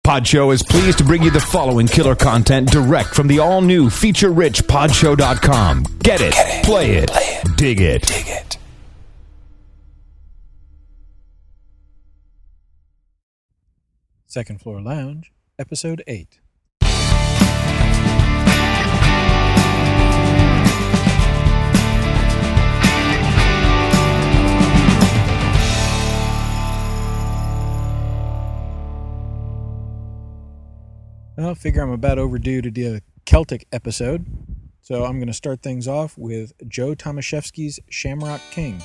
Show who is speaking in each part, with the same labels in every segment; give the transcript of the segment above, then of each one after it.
Speaker 1: Pod Show is pleased to bring you the following killer content direct from the all-new feature-rich podshow.com. Get it, play it, dig it.
Speaker 2: Second Floor Lounge, Episode 8. I figure I'm about overdue to do a Celtic episode, so I'm going to start things off with Joe Tomaszewski's Shamrock King.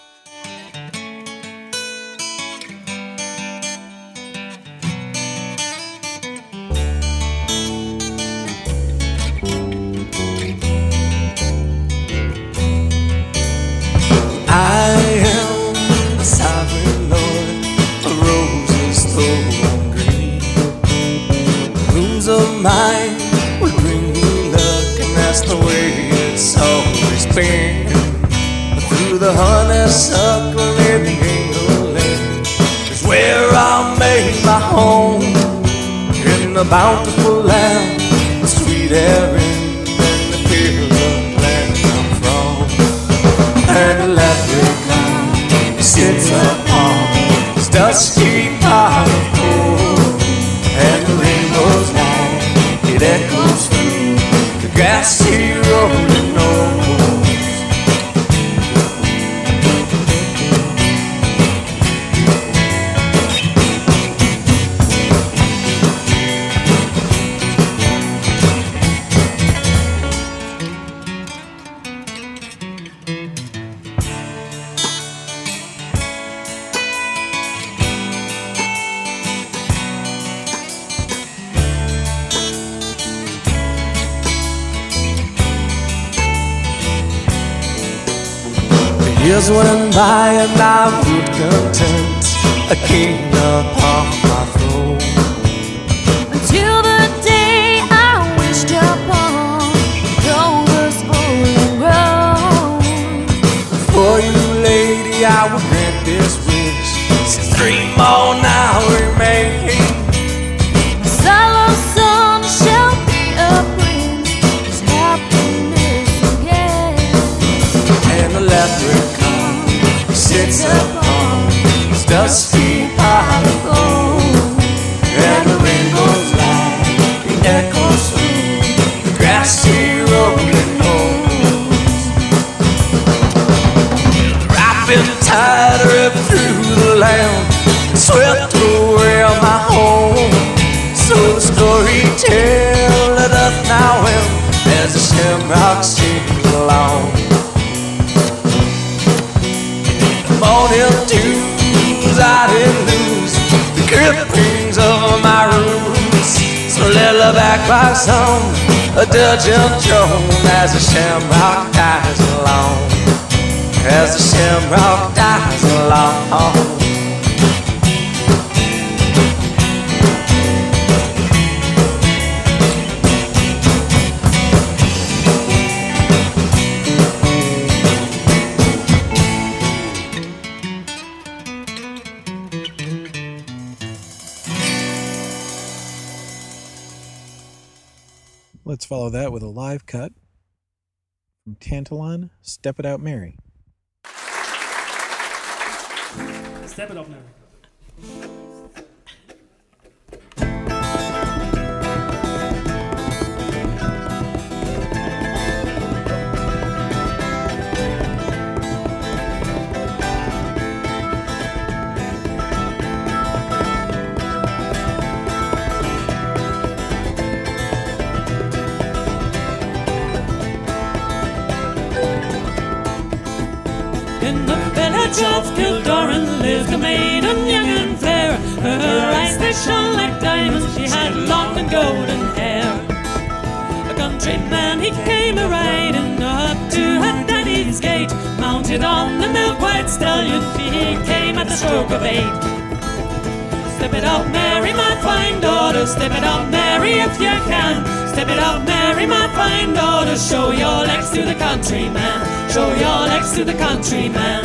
Speaker 3: I am the sovereign lord of roses thorn green. Rooms of mine would bring me luck, and that's the way it's always been. Through the honeysuckle in the England is where I made my home. In the bountiful land, the sweet air and the feel of land I'm from. And the leprechaun sits upon his dusty pile of coal, and the rainbow's light, it echoes through the grassy rolling knolls. Years went by and I would content a king upon my throne,
Speaker 4: until the day I wished upon Clover's full grown.
Speaker 3: For you, lady, I will grant this wish, since 3 more now remain.
Speaker 4: My solo son shall be a prince, his happiness again.
Speaker 3: And the leprechaun sits upon his dusty pile of gold, and the rainbow's light, it echoes through the grassy rolling knolls. The ripened tide ripped through the land, swept away my home. So the storyteller doth now end as the shamrock sings along. Morning dews, I didn't lose the grippings of my roots. So lullaby by song, a dudgeon drone as the shamrock dies along, as the shamrock dies along.
Speaker 2: Let's follow that with a live cut from Tantalon, Step It Out Mary.
Speaker 5: Step it up, Mary.
Speaker 6: In the village of Kildoran lived a maiden young and fair. Her eyes they shone like diamonds, she had long and golden hair. A countryman he came a-riding up to her daddy's gate, mounted on the milk-white stallion, he came at the stroke of 8. Step it up, Mary, my fine daughter, step it up, Mary, if you can. Step it up, Mary, my fine daughter, show your legs to the countryman, show your legs to the countryman.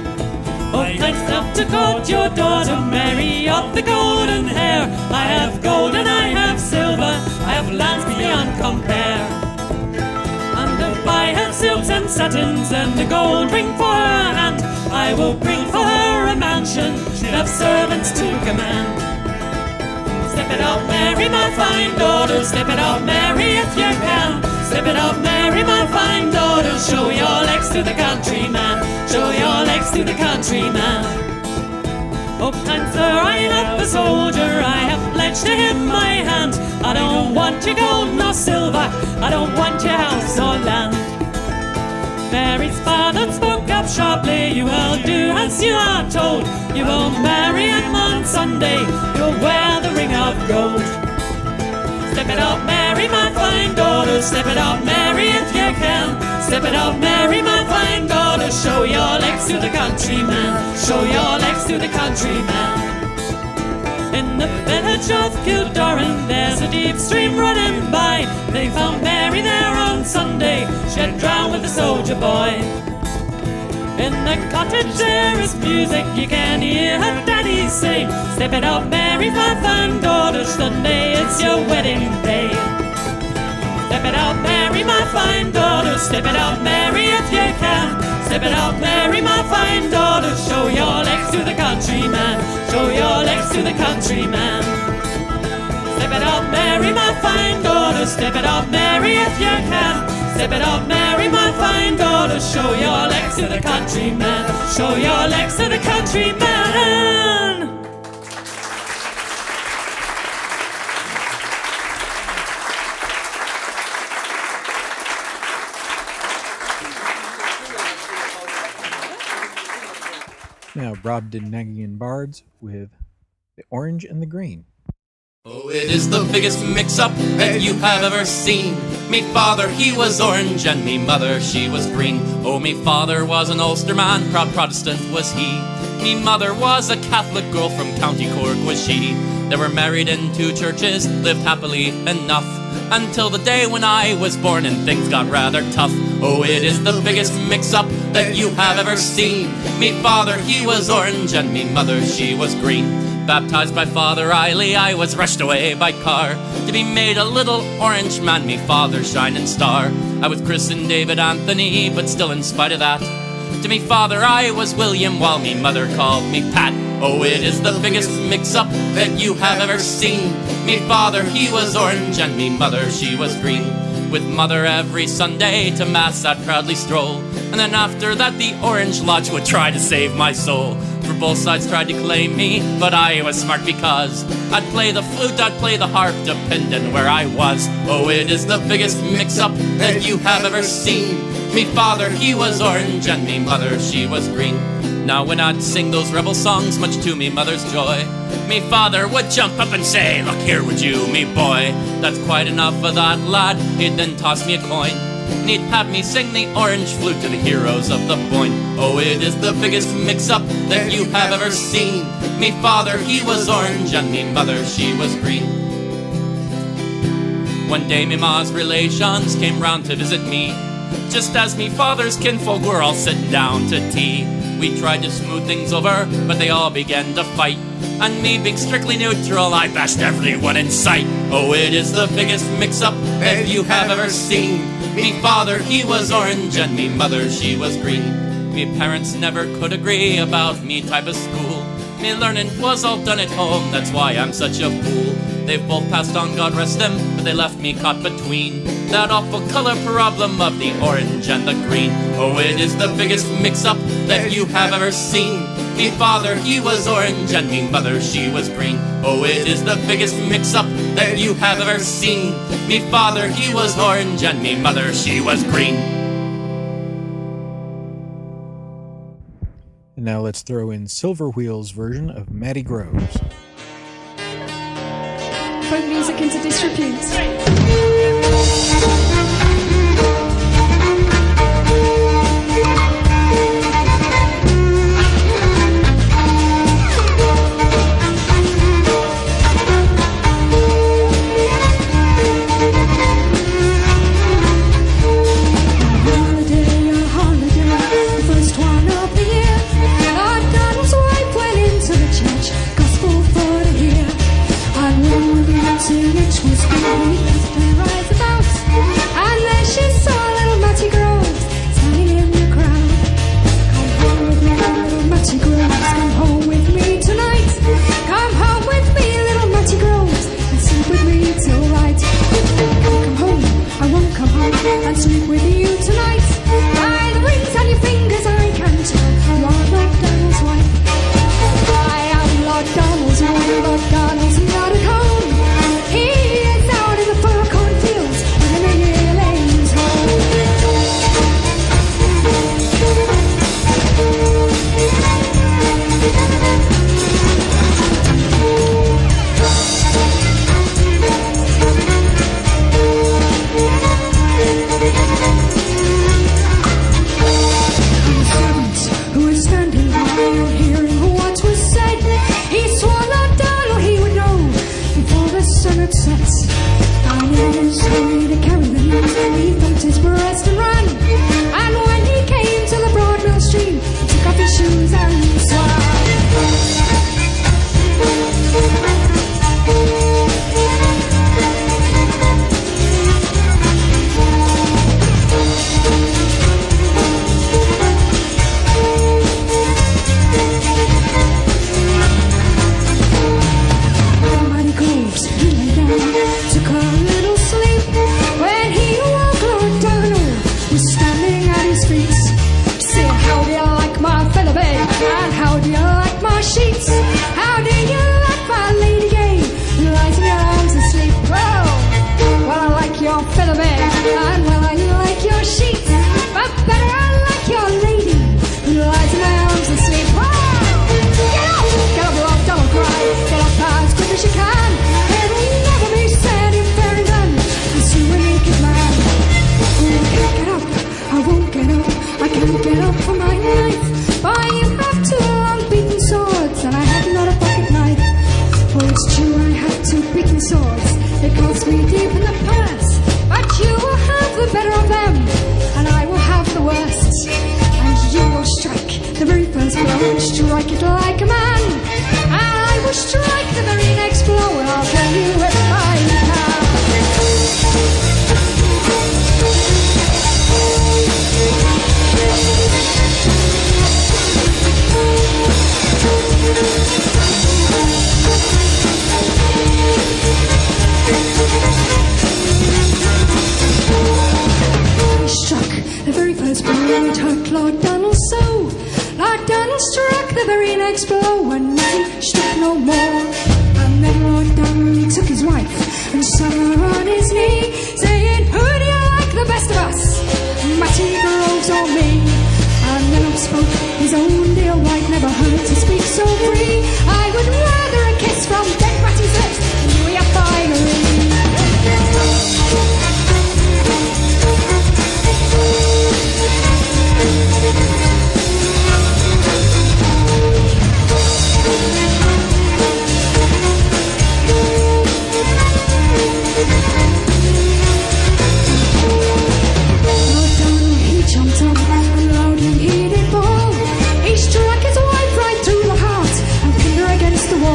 Speaker 6: Both nights up to court your daughter, Mary of the golden hair. I have got satins and a gold ring for her hand. I will bring for her a mansion, she'll have servants to command. Step it up, Mary, my fine daughter, step it up, Mary, if you can. Step it up, Mary, my fine daughter, show your legs to the countryman, show your legs to the countryman. Oh, kind sir, I am a soldier, I have pledged to him my hand. I don't want your gold nor silver, I don't want your house or land. Mary's father spoke up sharply, you will do as you are told. You will marry him on Sunday, you'll wear the ring of gold. Step it up, Mary, my fine daughter, step it up, Mary, if you can. Step it up, Mary, my fine daughter, show your legs to the countryman, show your legs to the countryman. In the village of Kildoran, there's a deep stream running by. They found Mary there on Sunday, she had drowned with a soldier boy. In the cottage there is music, you can hear her daddy sing. Step it up, Mary, my fine daughter, Sunday it's your wedding day. Step it up, Mary, my fine daughter, step it up, Mary, if you can. Step it up, Mary, my fine daughter, show your legs to the countryman, show your legs to the countryman. Step it up, Mary, my fine daughter, step it up, Mary, if you can. Step it up, Mary, my fine daughter, show your legs to the countryman, show your legs to the countryman.
Speaker 2: Now, Brobdingnagian Bards with The Orange and the Green.
Speaker 7: Oh, it is the biggest mix-up that you have ever seen. Me father, he was orange, and me mother, she was green. Oh, me father was an Ulsterman, proud Protestant was he. Me mother was a Catholic girl from County Cork was she. They were married in 2 churches, lived happily enough, until the day when I was born and things got rather tough. Oh, it is the biggest mix-up that you have ever seen. Me father, he was orange, and me mother, she was green. Baptized by Father Riley, I was rushed away by car to be made a little orange man, me father's shining star. I was christened David Anthony, but still in spite of that, to me father I was William, while me mother called me Pat. Oh, it is the biggest mix-up that you have ever seen. Me father, he was orange, and me mother, she was green. With mother every Sunday to mass I'd proudly stroll, and then after that the Orange Lodge would try to save my soul. For both sides tried to claim me, but I was smart because I'd play the flute, I'd play the harp, depending where I was. Oh, it is the biggest mix-up that you have ever seen. Me father, he was orange, and me mother, she was green. Now when I'd sing those rebel songs, much to me mother's joy, me father would jump up and say, "Look here would you, me boy, that's quite enough of that lad." He'd then toss me a coin, and he'd have me sing the orange flute to the heroes of the Boyne. Oh, it is the biggest mix-up that you have ever seen. Me father, he was orange, and me mother, she was green. One day me ma's relations came round to visit me, just as me father's kinfolk were all sitting down to tea. We tried to smooth things over, but they all began to fight, and me being strictly neutral, I bashed everyone in sight. Oh, it is the biggest mix-up that you have ever seen. Me father, he was orange, and me mother, she was green. Me parents never could agree about me type of school. Me learning was all done at home, that's why I'm such a fool. They've both passed on, God rest them, but they left me caught between that awful color problem of the orange and the green. Oh, it is the biggest mix-up that you have ever seen. Me father, he was orange, and me mother, she was green. Oh, it is the biggest mix-up that you have ever seen. Me father, he was orange, and me mother, she was green.
Speaker 2: And now let's throw in Silver Wheel's version of Matty Groves.
Speaker 8: Folk music into disrepute. And then she saw little Matty Groves standing Matty Groves, come home with me tonight. Come home with me, little Matty Groves, and sleep with me till right. Come home, I won't come home and sleep with you tonight. By the rings on your fingers I can tell you are Lord Donald's wife. I am Lord Donald's wife. Lord Donald's not at home. He is out in the far cornfields with the yearlings home. Who was standing by and hearing what was said? He swore Lord Donald he would know before the sun had set. And in his hurry to carry the news, he thumped his breast and ran. And when he came to the broad mill stream, he took off his shoes and swam. Matty Groves, he lay down, took a little sleep. When he awoke, Lord Donald was standing at his feet, saying, how do you like my feather bed? And how do you like my sheets? How do you like my lady gay who lies in your arms asleep? Well, I like your feather bed, and well, I like your sheets, but better I like your lady who lies in my arms asleep. Get up, Lord Donald cried. Get up as quick as you can. It'll never be said in Farringdon as you a naked man. Oh, I can't get up, I won't get up, I can't get up for my life. But you have two long beaten swords, and I have not a pocket knife. Oh, it's true, I have two beaten swords. They cost me deep in the purse. But you will have the better of them, and I will have the worst. And you will strike the very first blow and strike it like a man. And I will strike the very next blow, and I'll tell you if I can. He struck the very first blow and it hurt Lord Donald so. Lord Donald struck the very next blow and Matty struck no more. And then Lord Donald took his wife and sat her on his knee, saying, who do you like the best of us? Matty Groves or me? And then up spoke his own dear wife, never heard to speak so free. I would rather a kiss from dead Matty's lips than you your finery. Lord Donald, he jumped up and loudly he did bawl. He struck his wife right through the heart and pinned her against the wall.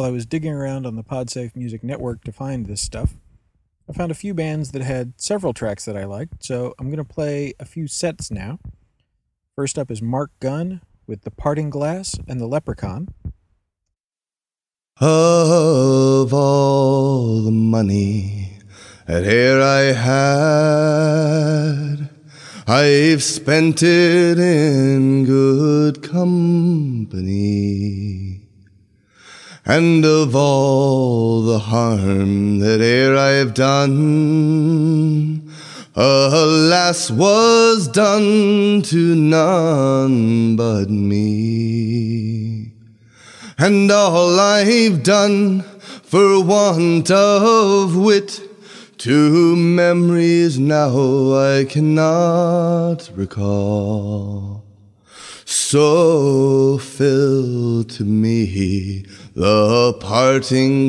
Speaker 2: I was digging around on the PodSafe Music Network to find this stuff, I found a few bands that had several tracks that I liked, so I'm going to play a few sets now. First up is Mark Gunn with The Parting Glass and The Leprechaun.
Speaker 9: Of all the money that e'er I had, I've spent it in good company. And of all the harm that e'er I've done, alas, was done to none but me. And all I've done for want of wit, to memories now I cannot recall. So fill to me the parting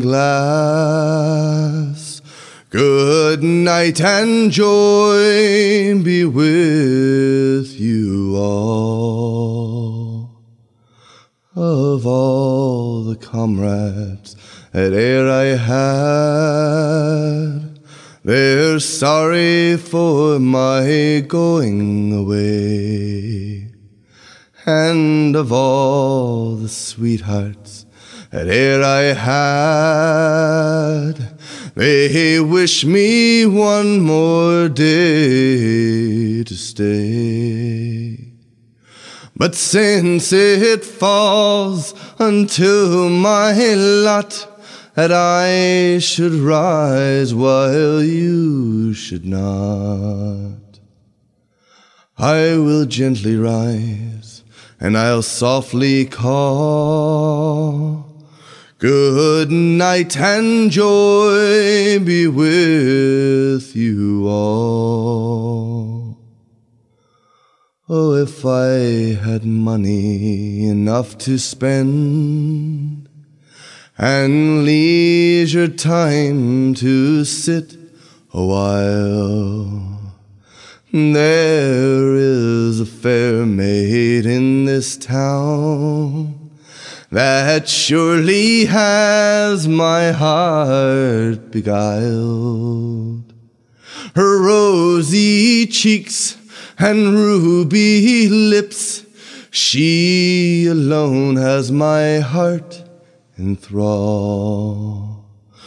Speaker 9: glass. Good night and joy be with you all. Of all the comrades that e'er I had, they're sorry for my going away. And of all the sweethearts that e'er I had, they wish me one more day to stay. But since it falls unto my lot that I should rise while you should not, I will gently rise and I'll softly call. Good night and joy be with you all. Oh, if I had money enough to spend, and leisure time to sit a while, there is a fair maid in this town that surely has my heart beguiled. Her rosy cheeks and ruby lips, she alone has my heart in thrall.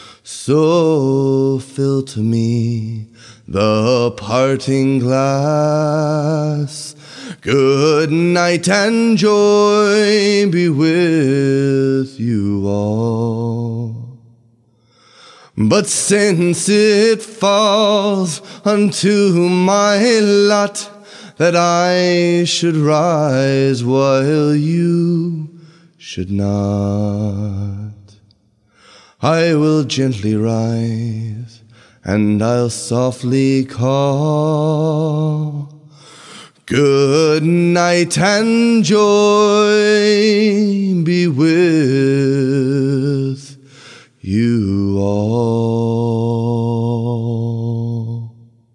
Speaker 9: So fill to me the parting glass. Good night and joy be with you all. But since it falls unto my lot that I should rise while you should not, I will gently rise and I'll softly call. Good night and joy be with you all.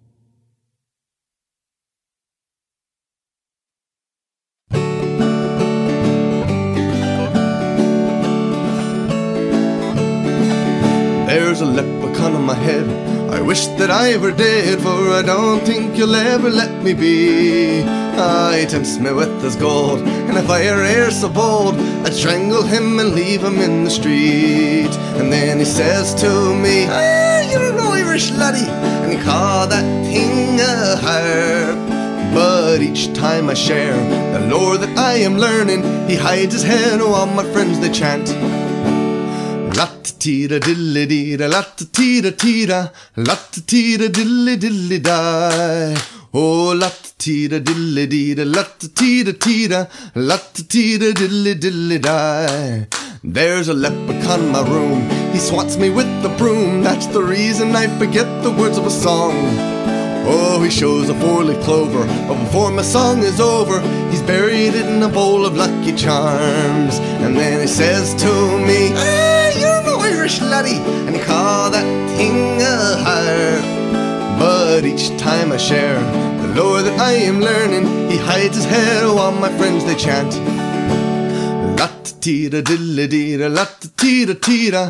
Speaker 9: There's a leprechaun on my head. I wish that I were dead, for I don't think you'll ever let me be. He tempts me with his gold, and if I e'er so bold, I'd strangle him and leave him in the street. And then he says to me, you're an Irish laddie, and he call that thing a harp. But each time I share the lore that I am learning, he hides his head, oh all my friends they chant. La-ta-tee-da dilly-dee-da, la-ta-tee-da-tee-da, la-ta-tee-da dilly-dilly-die. Oh, la-ta-tee-da dilly-dee-da, la-ta-tee-da-tee-da, la-ta-tee-da dilly-dilly-die. There's a leprechaun in my room, he swats me with the broom. That's the reason I forget the words of a song. Oh, he shows a four-leaf clover, but before my song is over, he's buried it in a bowl of Lucky Charms. And then he says to me, you're an Irish laddie, and he call that thing a harp. But each time I share the lore that I am learning, he hides his head while my friends they chant. La-ta-tee-da-dilly-dee-da, la-ta-tee-da-tee-da,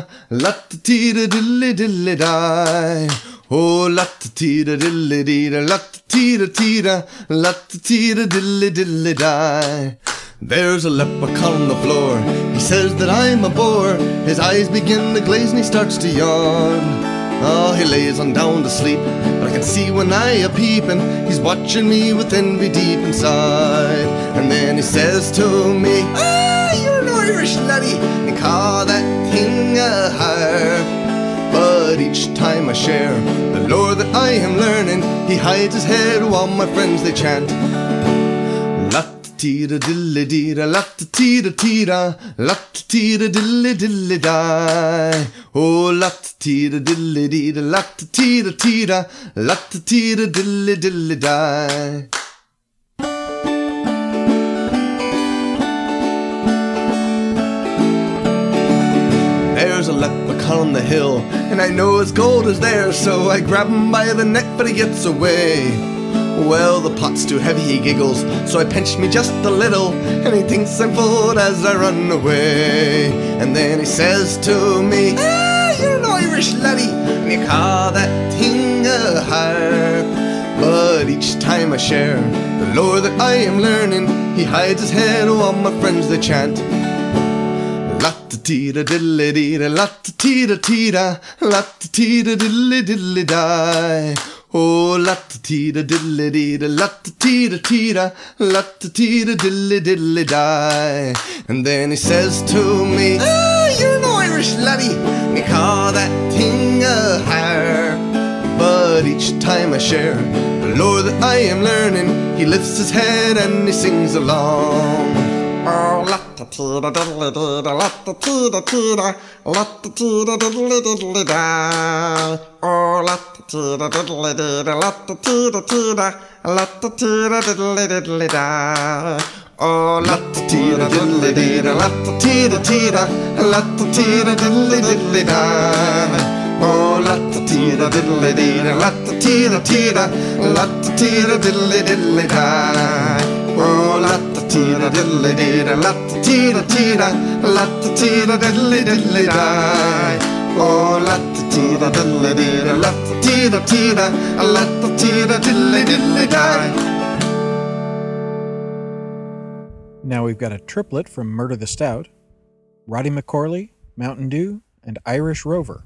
Speaker 9: la-ta-tee-da-dilly-dilly-die. Oh, la-ta-tee-da-dilly-dee-da, la-ta-tee-da-tee-da, la-ta-tee-da-dilly-dilly-die. There's a leprechaun on the floor. He says that I'm a bore. His eyes begin to glaze and he starts to yawn. Oh, he lays on down to sleep, but I can see when I a peepin', he's watching me with envy deep inside. And then he says to me, "Ah, you're an Irish laddie, and call that thing a harp." But each time I share the lore that I am learning, he hides his head while my friends they chant. La-ta-tee-da-dilly-dee-da, la-ta-tee-da-tee-da, la-ta-tee-da-dilly-dilly-die. Oh, la-ta-tee-da-dilly-dee-da, la-ta-tee-da-tee-da, la-ta-tee-da-dilly-dilly-die. There's a leprechaun on the hill, and I know his gold is there, so I grab him by the neck, but he gets away. Well, the pot's too heavy, he giggles, so I pinch me just a little, and he thinks I'm full as I run away. And then he says to me, "Ah, you're an Irish laddie, and you call that thing a harp." But each time I share the lore that I am learning, he hides his head while my friends they chant. La-ta-tee-da-dilly-dee-da, la-ta-tee-da-tee-da, la-ta-tee-da-dilly-dilly-die. Oh, la-ta-tee-da-dilly-dee-da, la-ta-tee-da-tee-da, la-ta-tee-da-dilly-dilly-die. And then he says to me, "Ah, you're an Irish laddie, and you call that thing a harp." But each time I share the lore that I am learning, he lifts his head and he sings along. Oh, la-ta-tee-da-diddly-dee-da, la-ta-tee-da-tee-da, la-ta-tee-da-diddly-diddly-da. Oh, la-ta-tee-da-diddly-dee-da, la-ta-tee-da-tee-da, la-ta-tee-da-diddly-diddly-da. Oh, la-ta-tee-da-diddly-dee-da, la-ta-tee-da-tee-da, la-ta-tee-da-diddly-diddly-da. Oh, la-ta-tee-da-diddly-dee-da, la-ta-tee-da-tee-da, la-ta-tee-da-diddly-diddly-da. Oh, la-ta-tee-da-diddly-dee-da, la-ta-tee-da-tee-da, la-ta-tee-da-diddly-diddly-da. Oh, la-ta-tee-da-diddly-dee-da, la-ta-tee-da-tee-da, la-ta-tee-da-diddly-diddly-da.
Speaker 2: Now we've got a triplet from Murder the Stout, Roddy McCorley, Mountain Dew, and Irish Rover.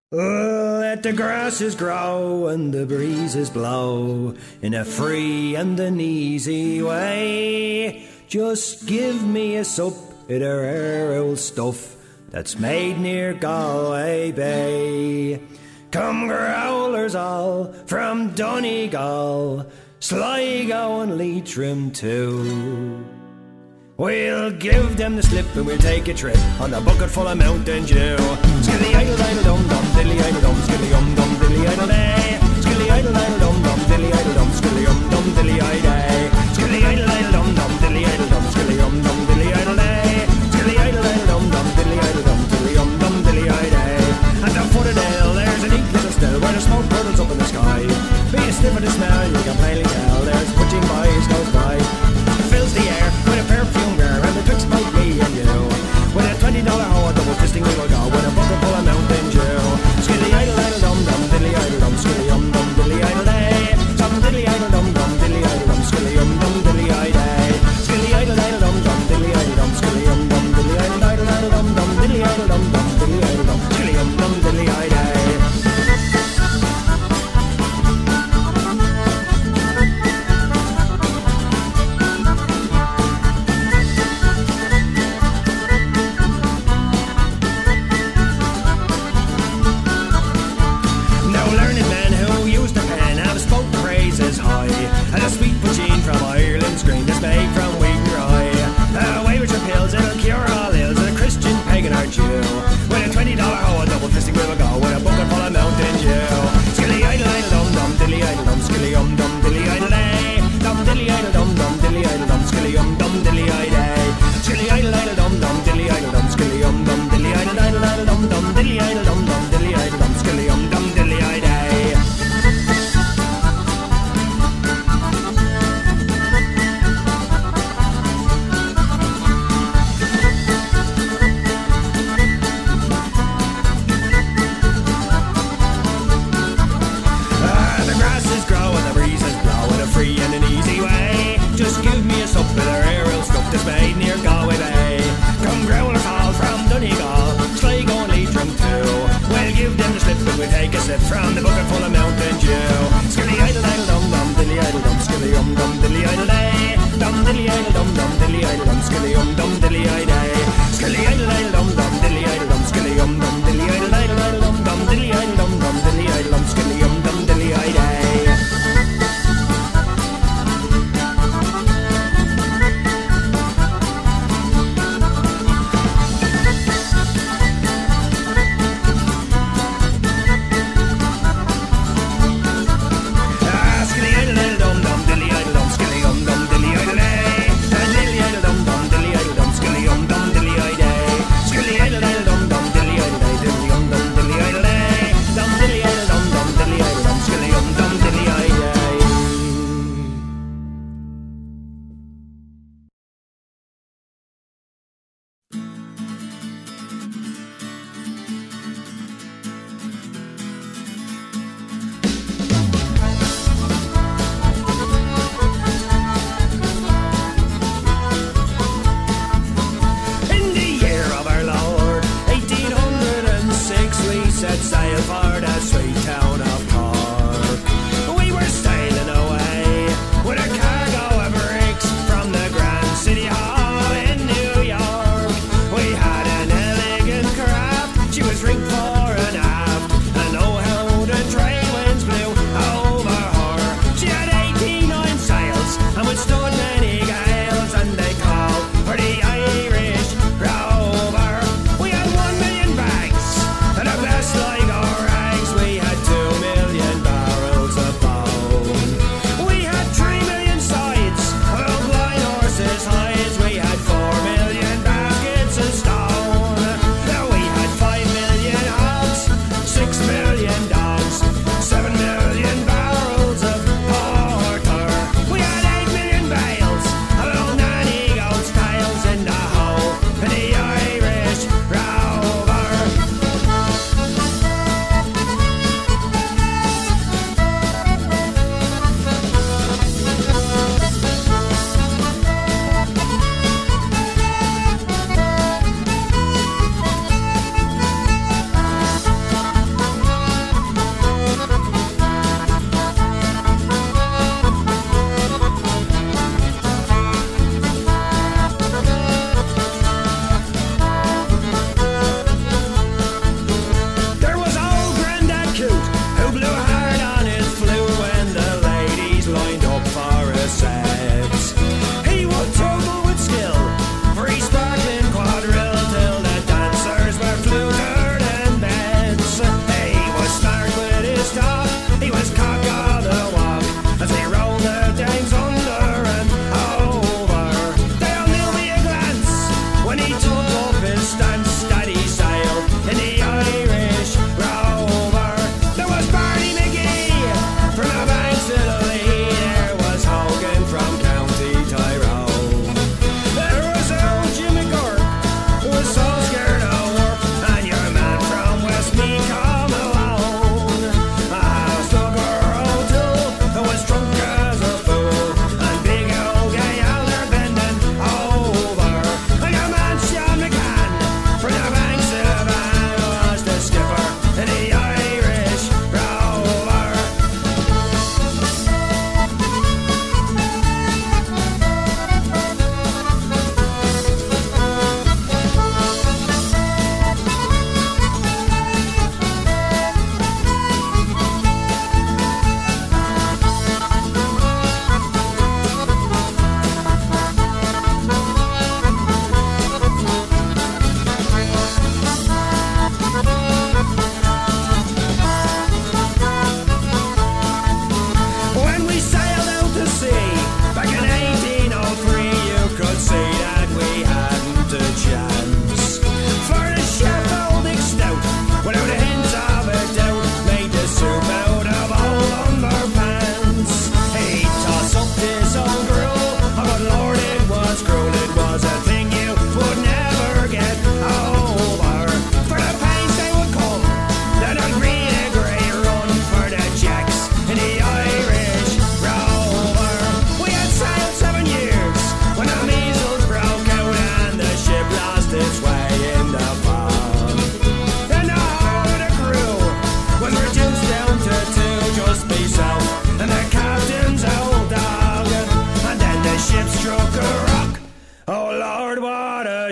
Speaker 10: Let the grasses grow and the breezes blow in a free and an easy way. Just give me a sup of the rare old stuff that's made near Galway Bay. Come growlers all from Donegal, Sligo and Leitrim too. We'll give them the slip and we'll take a trip on a bucket full of Mountain Dew. Skilly idle idle dum dum, dilly idle dum, skilly dum dilly idle day. Skilly idle idle dum dum, dilly idle dum, skilly dum dilly day. Skilly idle idle dum dum, dilly idle dum, skilly dum dilly idle day. Skilly idle idle dum dum, dilly idle dum, skilly dum dilly day. At the foot of the hill, there's a neat little still where the smoke hurtles up in the sky. Be a sniff of the smell, you can plainly tell there's pushing boys goes by. Fills the air with a perfume girl and betwixt my me and you. With a $20 hoe, double fisting we will go with a bucket full of Mountain Dew. Skilly idle idle dum dum, dilly idle dum, skilly dum dilly idle day. Some dilly idle dum dum, dilly idle dum, skilly dum dilly day. Skilly idle idle dum dum, dilly idle dum, skilly dum dilly idle dum dum, dilly idle dum dum, dilly idle dum, skilly dum dilly day.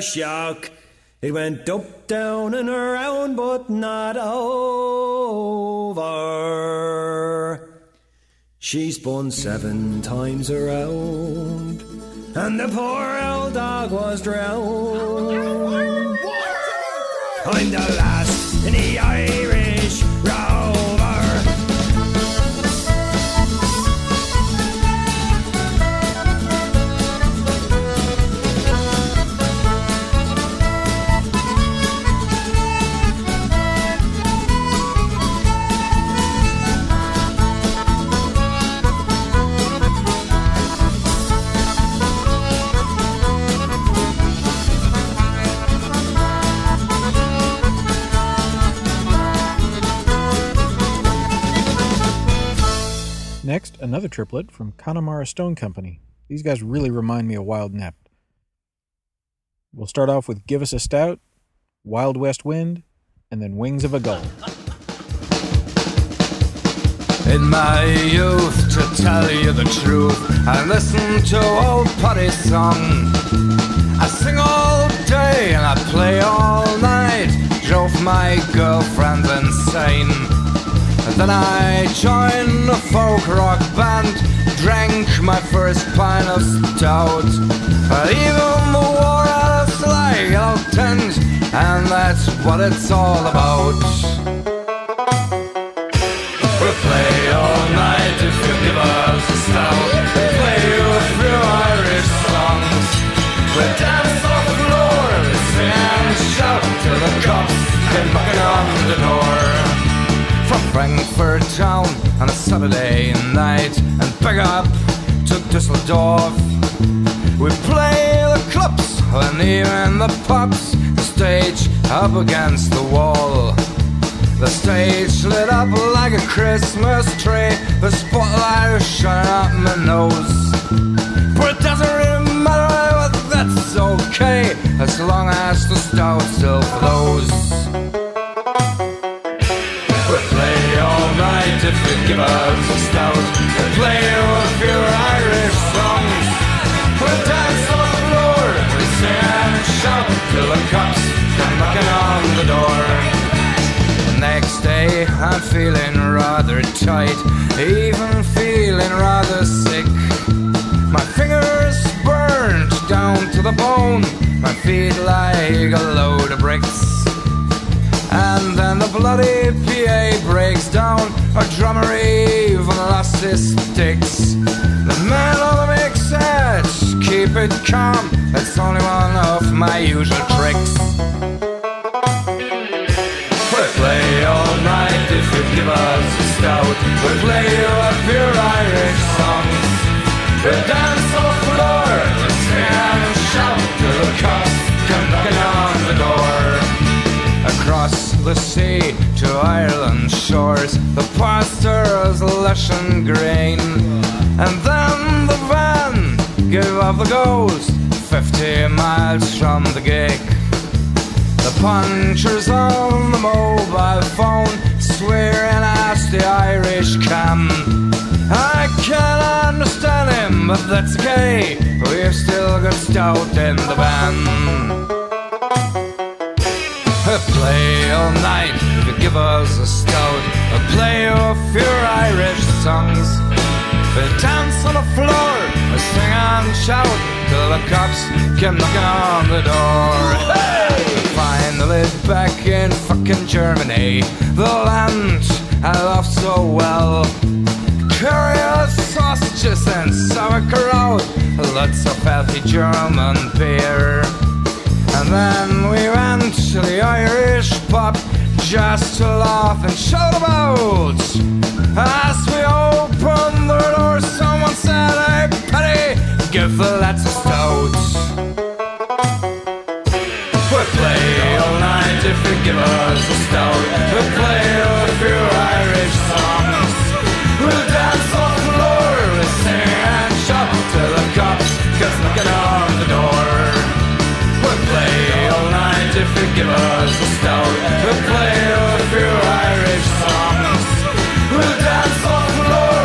Speaker 10: shock. It went up, down and around, but not over. She spun 7 times around, and the poor old dog was drowned. I'm the last in the Irish Rover.
Speaker 2: Next, another triplet from Connemara Stone Company. These guys really remind me of Wild Nept. We'll start off with Give Us a Stout, Wild West Wind, and then Wings of a Gull.
Speaker 11: In my youth, to tell you the truth, I listened to old Putty's song. I sing all day and I play all night, drove my girlfriend insane. Then I joined a folk rock band, drank my first pint of stout. Even the war had a sly old tent, and that's what it's all about. We play all night if you give us a stout. We play you a few Irish songs. We dance on the floor, we sing and shout till the cops came knocking on the door. From Frankfurt town on a Saturday night and back up to Düsseldorf. We play the clubs and even the pubs, the stage up against the wall. The stage lit up like a Christmas tree, the spotlight shining up my nose. But it doesn't really matter, that's okay, as long as the stout still flows. If you give us a stout, we'll play you a few Irish songs. We'll dance on the floor, we sing and shout till the cops come knocking on the door. The next day I'm feeling rather tight, even feeling rather sick. My fingers burnt down to the bone, my feet like a load of bricks. And then the bloody PA breaks down, our drummer even lost his sticks. The man on the mix said, keep it calm, that's only one of my usual tricks. We'll play all night if you give us a stout. We'll play you a few Irish songs. We'll dance on the floor, we'll sing and shout till the cops come knocking on the door. Across the sea to Ireland's shores, the pastures lush and green. And then the van gave up the ghost 50 miles from the gig. The punchers on the mobile phone swearing at the Irish can. I can't understand him, but that's okay, we've still got stout in the van. We'll play all night if you give us a stout. We'll play you a few Irish songs. We'll dance on the floor, we'll sing and shout till the cops come knocking on the door. Hey! We're finally back in fucking Germany, the land I love so well. Curry sausages and sauerkraut, lots of healthy German beer. And then we went to the Irish pub just to laugh and shout about. As we opened the door, someone said, hey, Paddy, give the lads a stout. We'll play all night if you give us a stout. We'll play a few Irish songs. We'll dance on the floor, we'll sing and shout till the cops come knocking on the door. We'll play all night if you give us a stout. We'll play a few Irish songs. We'll dance on the floor,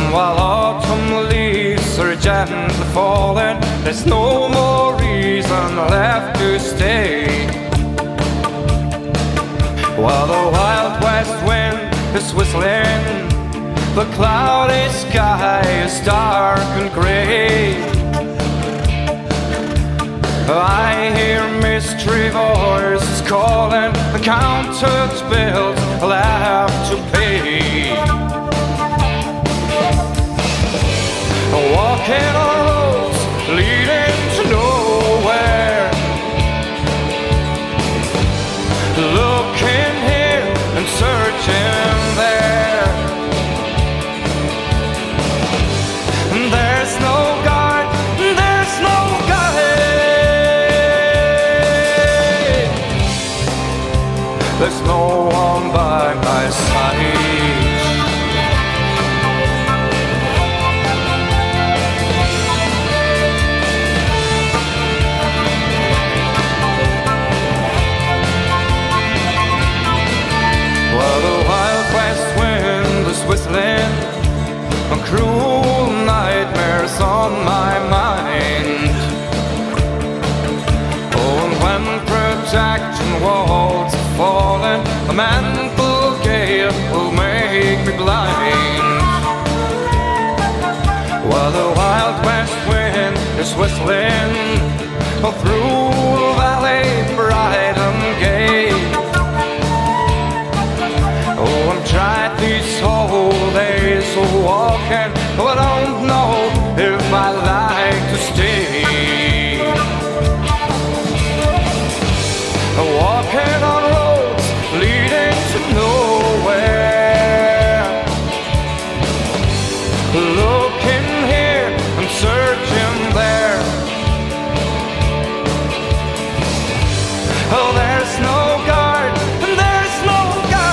Speaker 11: while autumn leaves are gently falling, there's no more reason left to stay. While the wild west wind is whistling, the cloudy sky is dark and grey. I hear mystery voices calling, the counted bills I'll have to pay. Walking on roads leading to nowhere, looking here and searching there. There's no guard, there's no guide, there's no one by my side. While the wild west wind is whistling, cruel nightmares on my mind. Oh, and when protection walls are falling, a mental gale will make me blind. While the wild west wind is whistling through a valley bright and gay. Oh, I'm tried these whole days of walking, oh, I don't know if I like to stay. Walking on roads leading to nowhere, looking here and searching there. Oh, there's no guard and there's no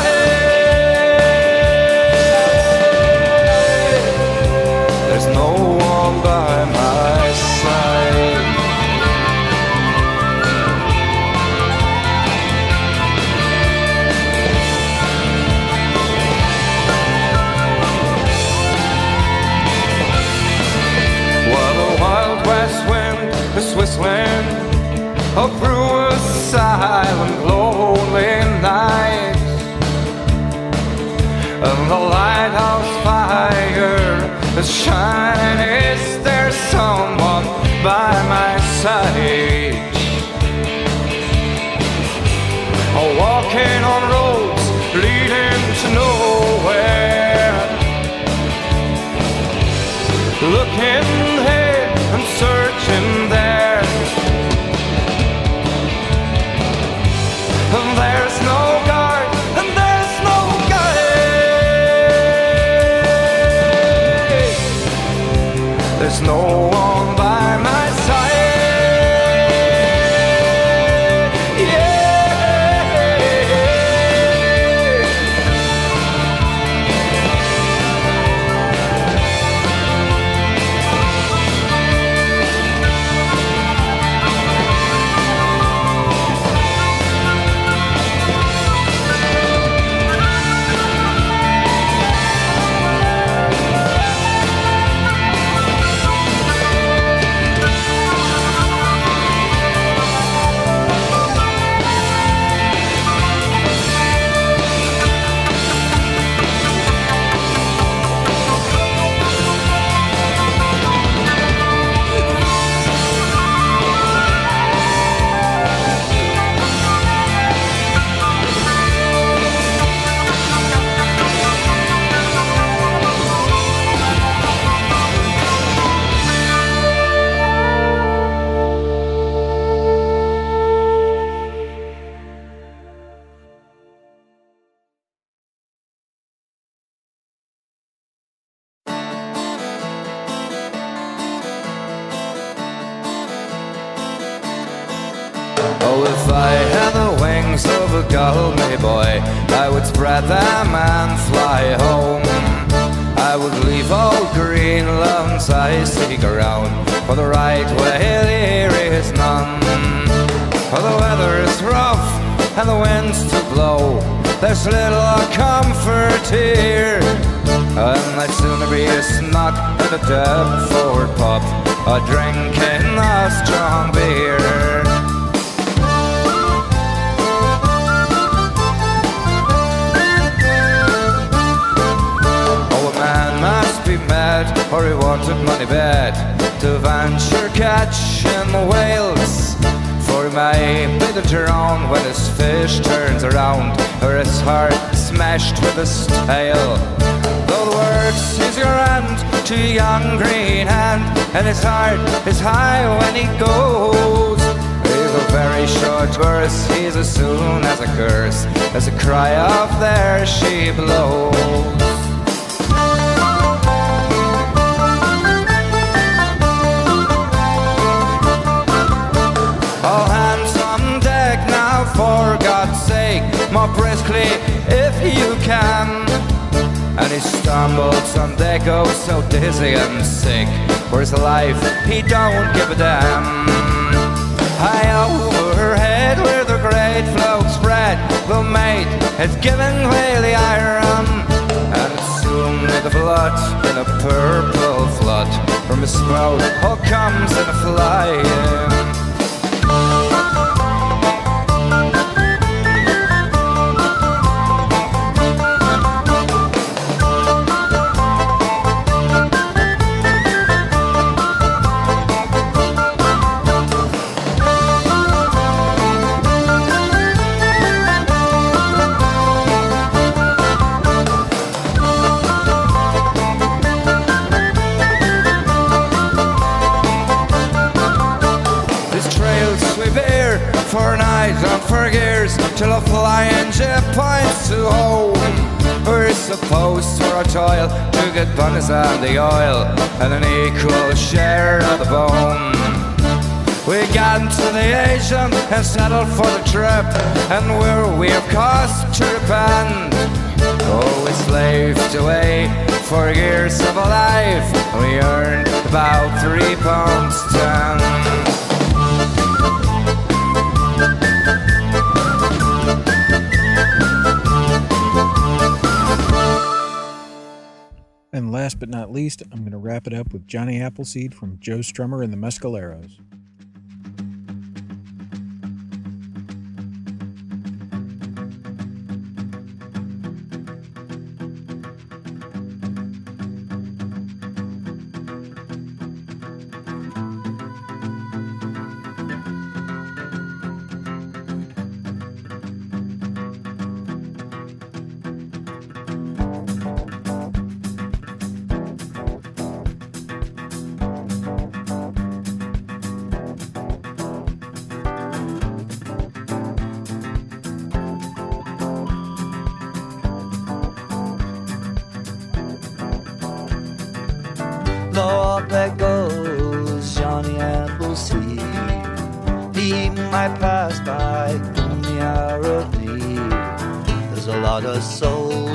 Speaker 11: guide, there's no one by my side. While the wild west wind is whistling through a silent, lonely night, and the lighthouse fire is shining, is there someone by my side? Walking on roads leading to nowhere, looking here and searching there. And there's no guard and there's no guide, there's no one by my side. Yeah.
Speaker 12: Oh, if I had the wings of a Galway boy, I would spread them and fly home. I would leave old Greenland's icy ground, for the right way there is none. For the weather is rough and the winds to blow, there's little comfort here, and I I'd sooner be a snot at a Deptford pub, or drinking a strong beer. Oh, a man must be mad, or he wanted money bad, to venture catching whales. For he may be the drown when his fish turns around, or his heart smashed with his tail. Though the works is grand to a young green hand, and his heart is high when he goes. He's a very short verse, he's as soon as a curse, as a cry of there she blows. All hands on deck now, for God's sake, more briskly if you can. And he stumbles on deck, oh so dizzy and sick, for his life he don't give a damn. High overhead where the great float spread, the mate had given way the iron, and soon with the blood in a purple flood from his mouth all comes in a flying. For nights and for years, till a flying ship points to home. We're supposed for our toil to get bonus and the oil, and an equal share of the bone. We got into the Asian and settled for the trip, and we of course to repent. Oh, we slaved away for years of our life, and we earned about £3.10.
Speaker 2: And last but not least, I'm going to wrap it up with Johnny Appleseed from Joe Strummer and the Mescaleros.
Speaker 13: Lord, there goes Johnny Appleseed. He might pass by in the hour of need. There's a lot of soul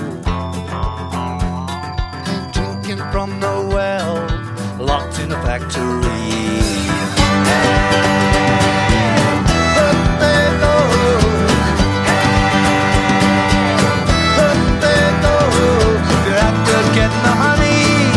Speaker 13: drinking from the well, locked in a factory. But there goes, you have to get the honey.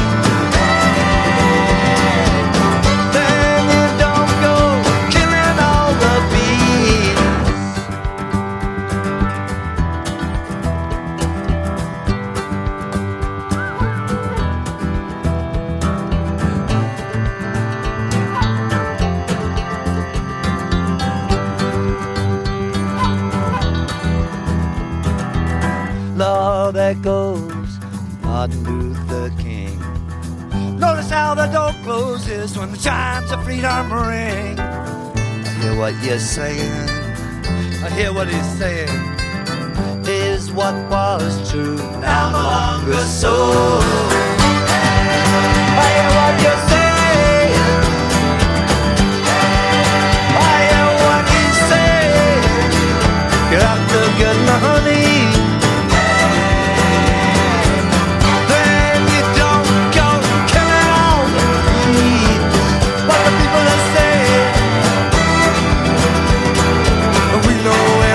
Speaker 13: There goes Martin Luther King. Notice how the door closes when the chimes of freedom ring. I hear what you're saying, I hear what he's saying, is what was true now no longer so. I hear what you're saying, I hear what he's saying. You have to get the honey.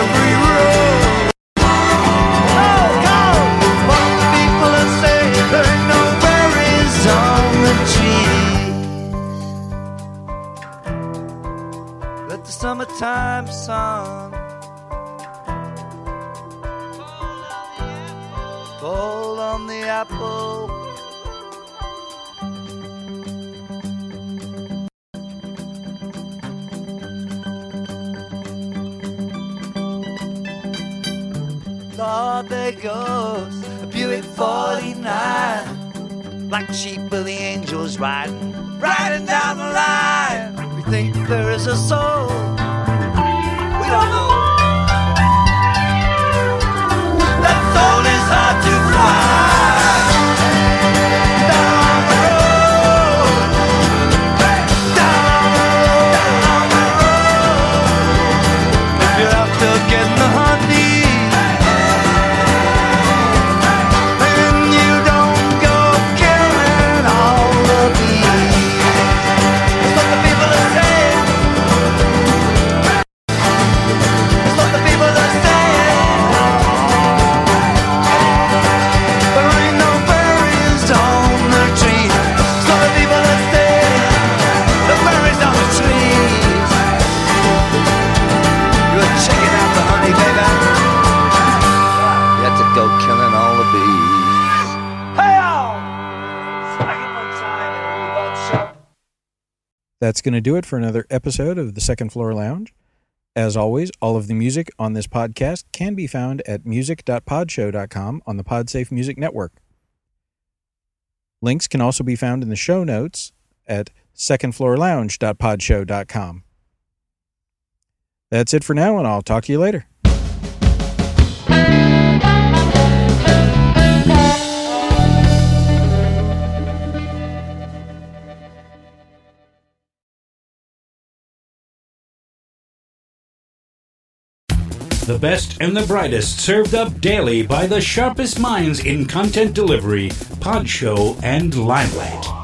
Speaker 13: People are saying time, son. Fall on the apple. Lord, there goes a Buick 49. Black sheep with the angels riding down the line. We think there is a soul. We don't know. That soul is hard to find. Down the road. Down the road. If you're after getting the honey,
Speaker 2: That's going to do it for another episode of the Second Floor Lounge. As always, all of the music on this podcast can be found at music.podshow.com on the PodSafe Music Network. Links can also be found in the show notes at secondfloorlounge.podshow.com. That's it for now, and I'll talk to you later.
Speaker 14: The best and the brightest served up daily by the sharpest minds in content delivery, Podshow and Limelight.